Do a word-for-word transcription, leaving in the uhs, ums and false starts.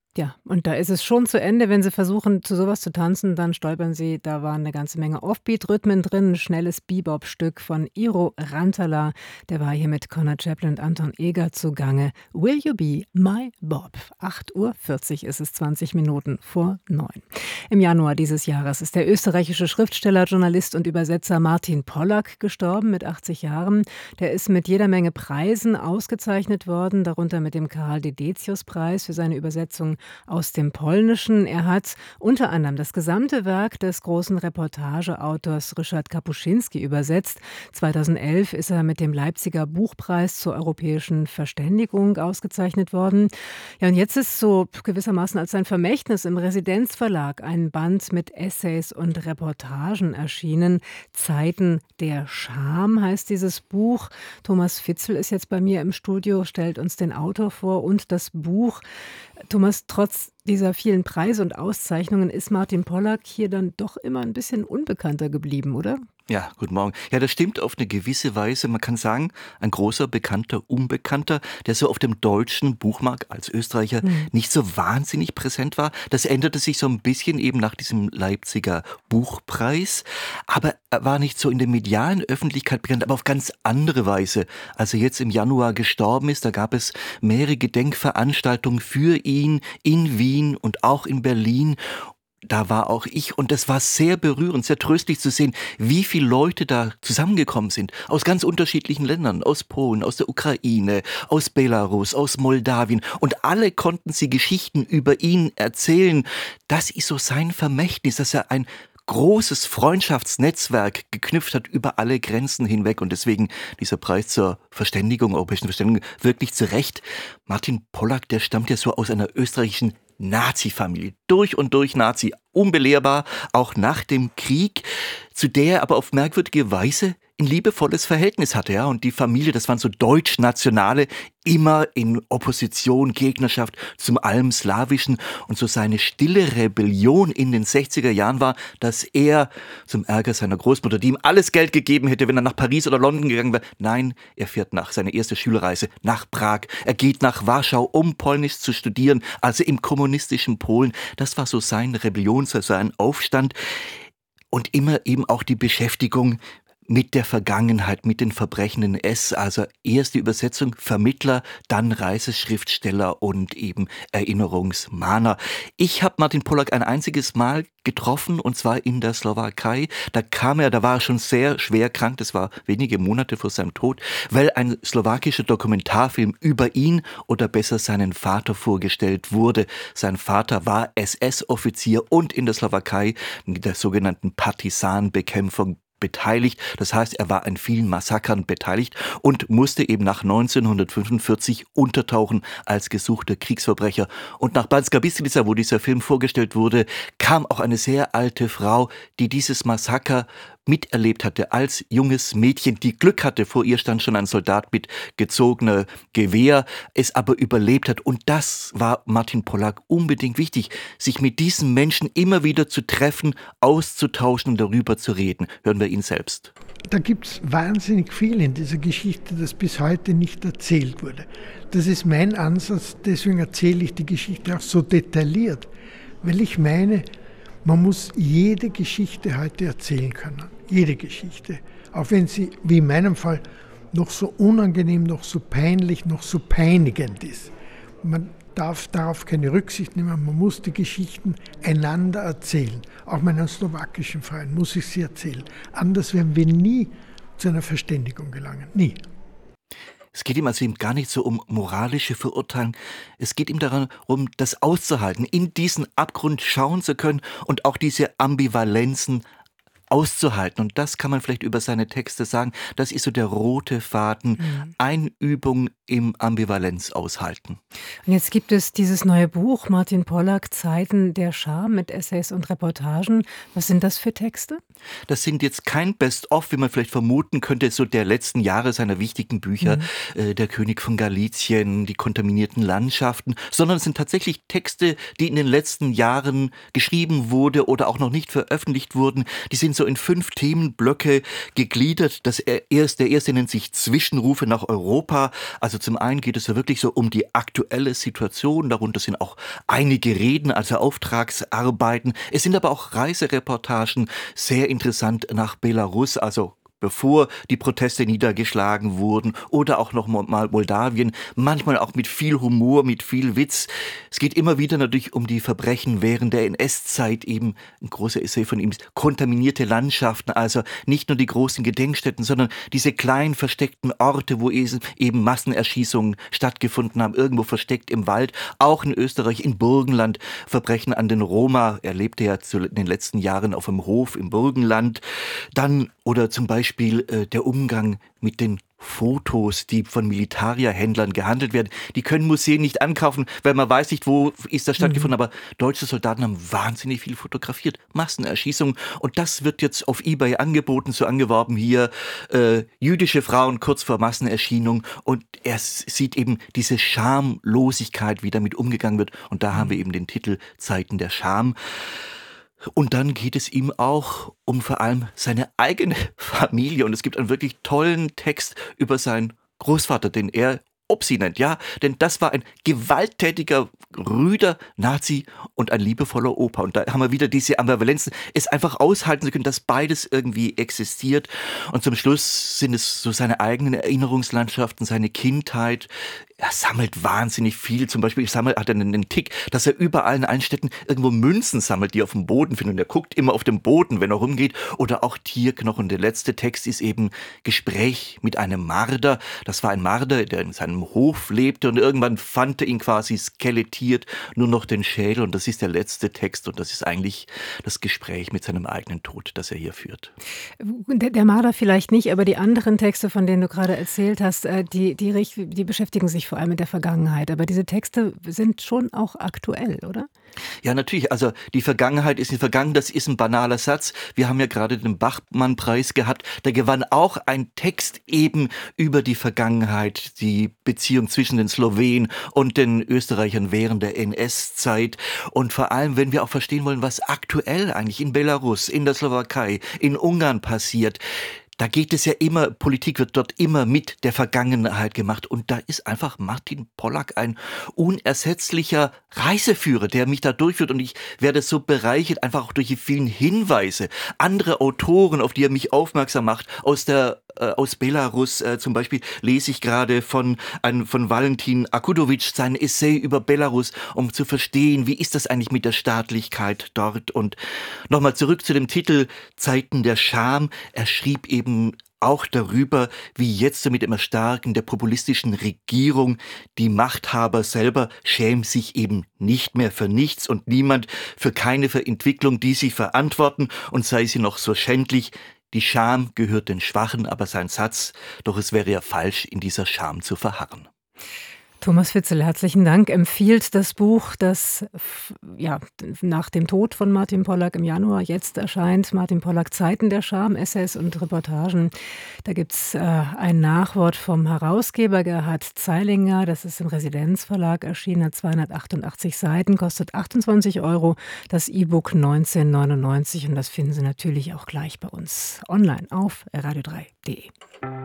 Ja, und da ist es schon zu Ende. Wenn Sie versuchen, zu sowas zu tanzen, dann stolpern Sie. Da waren 'ne ganze Menge Offbeat-Rhythmen drin, 'n schnelles Bebop-Stück von Iro Rantala. Der war hier mit Conor Chaplin und Anton Eger zugange. „Will You Be My Bob?“ acht Uhr vierzig ist es, zwanzig Minuten vor neun. Im Januar dieses Jahres ist der österreichische Schriftsteller, Journalist und Übersetzer Martin Pollack gestorben mit achtzig Jahren. Der ist mit jeder Menge Preisen ausgezeichnet worden, darunter mit dem Karl-Dedecius-Preis für seine Übersetzung aus dem Polnischen. Er hat unter anderem das gesamte Werk des großen Reportageautors Ryszard Kapuscinski übersetzt. zweitausendelf ist er mit dem Leipziger Buchpreis zur europäischen Verständigung ausgezeichnet worden. Ja, und jetzt ist so gewissermaßen als sein Vermächtnis im Residenzverlag ein Band mit Essays und Reportagen erschienen. „Zeiten der Scham“ heißt dieses Buch. Thomas Fitzel ist jetzt bei mir im Studio, stellt uns den Autor vor und das Buch. Thomas, trotz dieser vielen Preise und Auszeichnungen ist Martin Pollack hier dann doch immer ein bisschen unbekannter geblieben, oder? Ja, guten Morgen. Ja, das stimmt auf eine gewisse Weise. Man kann sagen, ein großer, bekannter Unbekannter, der so auf dem deutschen Buchmarkt als Österreicher Mhm. nicht so wahnsinnig präsent war. Das änderte sich so ein bisschen eben nach diesem Leipziger Buchpreis. Aber er war nicht so in der medialen Öffentlichkeit bekannt, aber auf ganz andere Weise. Als er jetzt im Januar gestorben ist, da gab es mehrere Gedenkveranstaltungen für ihn in Wien und auch in Berlin. Da war auch ich und das war sehr berührend, sehr tröstlich zu sehen, wie viele Leute da zusammengekommen sind. Aus ganz unterschiedlichen Ländern, aus Polen, aus der Ukraine, aus Belarus, aus Moldawien. Und alle konnten sie Geschichten über ihn erzählen. Das ist so sein Vermächtnis, dass er ein großes Freundschaftsnetzwerk geknüpft hat über alle Grenzen hinweg und deswegen dieser Preis zur Verständigung, europäischen Verständigung, wirklich zu Recht. Martin Pollack, der stammt ja so aus einer österreichischen Nazi-Familie, durch und durch Nazi, unbelehrbar, auch nach dem Krieg, zu der er aber auf merkwürdige Weise ein liebevolles Verhältnis hatte, ja, und die Familie, das waren so Deutsch-Nationale, immer in Opposition, Gegnerschaft zum allem Slawischen und so seine stille Rebellion in den sechziger Jahren war, dass er zum Ärger seiner Großmutter, die ihm alles Geld gegeben hätte, wenn er nach Paris oder London gegangen wäre, nein, er fährt nach seiner ersten Schulreise nach Prag, er geht nach Warschau, um Polnisch zu studieren, also im kommunistischen Polen, das war so sein Rebellion, sein Aufstand und immer eben auch die Beschäftigung mit der Vergangenheit, mit den Verbrechen in S, also erst die Übersetzung, Vermittler, dann Reiseschriftsteller und eben Erinnerungsmahner. Ich habe Martin Pollack ein einziges Mal getroffen und zwar in der Slowakei. Da kam er, da war er schon sehr schwer krank, das war wenige Monate vor seinem Tod, weil ein slowakischer Dokumentarfilm über ihn oder besser seinen Vater vorgestellt wurde. Sein Vater war S S-Offizier und in der Slowakei mit der sogenannten Partisanenbekämpfung beteiligt. Das heißt, er war an vielen Massakern beteiligt und musste eben nach neunzehnhundertfünfundvierzig untertauchen als gesuchter Kriegsverbrecher. Und nach Banská Bystrica, wo dieser Film vorgestellt wurde, kam auch eine sehr alte Frau, die dieses Massaker miterlebt hatte als junges Mädchen, die Glück hatte, vor ihr stand schon ein Soldat mit gezogener Gewehr, es aber überlebt hat. Und das war Martin Pollack unbedingt wichtig, sich mit diesen Menschen immer wieder zu treffen, auszutauschen und darüber zu reden. Hören wir ihn selbst. Da gibt es wahnsinnig viel in dieser Geschichte, das bis heute nicht erzählt wurde. Das ist mein Ansatz, deswegen erzähle ich die Geschichte auch so detailliert, weil ich meine, man muss jede Geschichte heute erzählen können. Jede Geschichte. Auch wenn sie, wie in meinem Fall, noch so unangenehm, noch so peinlich, noch so peinigend ist. Man darf darauf keine Rücksicht nehmen. Man muss die Geschichten einander erzählen. Auch meinen slowakischen Freunden muss ich sie erzählen. Anders werden wir nie zu einer Verständigung gelangen. Nie. Es geht ihm also eben gar nicht so um moralische Verurteilung. Es geht ihm darum, das auszuhalten, in diesen Abgrund schauen zu können und auch diese Ambivalenzen auszuhalten. Und das kann man vielleicht über seine Texte sagen. Das ist so der rote Faden. Mhm. Einübung im Ambivalenz aushalten. Und jetzt gibt es dieses neue Buch, Martin Pollack, Zeiten der Scham mit Essays und Reportagen. Was sind das für Texte? Das sind jetzt kein Best-of, wie man vielleicht vermuten könnte, so der letzten Jahre seiner wichtigen Bücher, mhm. äh, Der König von Galizien, Die kontaminierten Landschaften, sondern es sind tatsächlich Texte, die in den letzten Jahren geschrieben wurde oder auch noch nicht veröffentlicht wurden. Die sind so in fünf Themenblöcke gegliedert. Das erste, der erste nennt sich Zwischenrufe nach Europa. Also zum einen geht es ja wirklich so um die aktuelle Situation. Darunter sind auch einige Reden, also Auftragsarbeiten. Es sind aber auch Reisereportagen, sehr interessant nach Belarus, also bevor die Proteste niedergeschlagen wurden, oder auch noch mal Moldawien, manchmal auch mit viel Humor, mit viel Witz. Es geht immer wieder natürlich um die Verbrechen während der N S-Zeit, eben ein großer Essay von ihm, kontaminierte Landschaften, also nicht nur die großen Gedenkstätten, sondern diese kleinen versteckten Orte, wo eben Massenerschießungen stattgefunden haben, irgendwo versteckt im Wald, auch in Österreich, in Burgenland, Verbrechen an den Roma. Er lebte ja in den letzten Jahren auf einem Hof im Burgenland. Dann, oder zum Beispiel Beispiel äh, der Umgang mit den Fotos, die von Militarierhändlern gehandelt werden. Die können Museen nicht ankaufen, weil man weiß nicht, wo ist das stattgefunden. Mhm. Aber deutsche Soldaten haben wahnsinnig viel fotografiert. Massenerschießungen. Und das wird jetzt auf eBay angeboten, so angeworben hier. Äh, jüdische Frauen kurz vor Massenerscheinung. Und er sieht eben diese Schamlosigkeit, wie damit umgegangen wird. Und da mhm. haben wir eben den Titel Zeiten der Scham. Und dann geht es ihm auch um vor allem seine eigene Familie. Und es gibt einen wirklich tollen Text über seinen Großvater, den er Opsi nennt. Ja, denn das war ein gewalttätiger, rüder Nazi und ein liebevoller Opa. Und da haben wir wieder diese Ambivalenzen, es einfach aushalten zu können, dass beides irgendwie existiert. Und zum Schluss sind es so seine eigenen Erinnerungslandschaften, seine Kindheit. Er sammelt wahnsinnig viel. Zum Beispiel sammelt, hat er einen Tick, dass er überall in allen Städten irgendwo Münzen sammelt, die er auf dem Boden findet. Und er guckt immer auf den Boden, wenn er rumgeht. Oder auch Tierknochen. Der letzte Text ist eben Gespräch mit einem Marder. Das war ein Marder, der in seinem Hof lebte. Und irgendwann fand er ihn quasi skelettiert, nur noch den Schädel. Und das ist der letzte Text. Und das ist eigentlich das Gespräch mit seinem eigenen Tod, das er hier führt. Der, der Marder vielleicht nicht, aber die anderen Texte, von denen du gerade erzählt hast, die, die, die beschäftigen sich vor allem mit der Vergangenheit. Aber diese Texte sind schon auch aktuell, oder? Ja, natürlich. Also die Vergangenheit ist nicht vergangen. Das ist ein banaler Satz. Wir haben ja gerade den Bachmann-Preis gehabt. Da gewann auch ein Text eben über die Vergangenheit, die Beziehung zwischen den Slowenen und den Österreichern während der N S-Zeit. Und vor allem, wenn wir auch verstehen wollen, was aktuell eigentlich in Belarus, in der Slowakei, in Ungarn passiert. Da geht es ja immer, Politik wird dort immer mit der Vergangenheit gemacht. Und da ist einfach Martin Pollack ein unersetzlicher Reiseführer, der mich da durchführt. Und ich werde so bereichert, einfach auch durch die vielen Hinweise. Andere Autoren, auf die er mich aufmerksam macht, aus der äh, aus Belarus äh, zum Beispiel lese ich gerade von, ein, von Valentin Akudovic sein Essay über Belarus, um zu verstehen, wie ist das eigentlich mit der Staatlichkeit dort. Und nochmal zurück zu dem Titel Zeiten der Scham. Er schrieb eben auch darüber, wie jetzt mit dem Erstarken der populistischen Regierung die Machthaber selber schämen sich eben nicht mehr für nichts und niemand für keine Entwicklung, die sie verantworten, und sei sie noch so schändlich. Die Scham gehört den Schwachen, aber sein Satz, doch es wäre ja falsch, in dieser Scham zu verharren. Thomas Witzel, herzlichen Dank. Empfiehlt das Buch, das ja, nach dem Tod von Martin Pollack im Januar jetzt erscheint. Martin Pollack, Zeiten der Scham, Essays und Reportagen. Da gibt es äh, ein Nachwort vom Herausgeber Gerhard Zeilinger. Das ist im Residenzverlag erschienen, hat zweihundertachtundachtzig Seiten, kostet achtundzwanzig Euro. Das E-Book neunzehn neunundneunzig und das finden Sie natürlich auch gleich bei uns online auf radio drei punkt de.